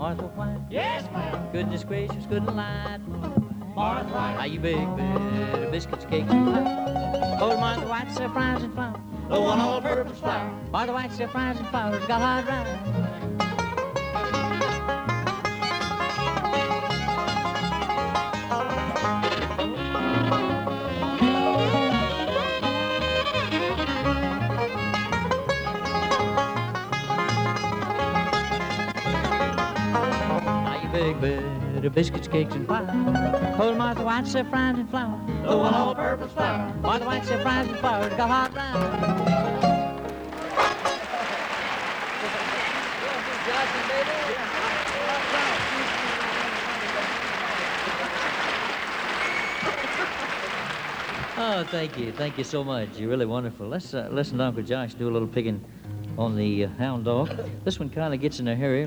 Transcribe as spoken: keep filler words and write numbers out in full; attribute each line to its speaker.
Speaker 1: Martha White.
Speaker 2: Yes, ma'am.
Speaker 1: Goodness gracious, good and light.
Speaker 2: Martha White.
Speaker 1: Are you big bit of biscuits, cakes, and pie? Old Martha White surprising flower.
Speaker 2: The one all-purpose flower.
Speaker 1: Martha White surprising flowers got hot right. Big bit of biscuits, cakes, and pie. Old Martha White's a frying flower.
Speaker 2: The one all-purpose flower.
Speaker 1: Martha White's a frying flower. Got hot round. Oh, thank you, thank you so much. You're really wonderful. Let's uh, listen to Uncle Josh do a little picking on the uh, hound dog. This one kind of gets in a hurry.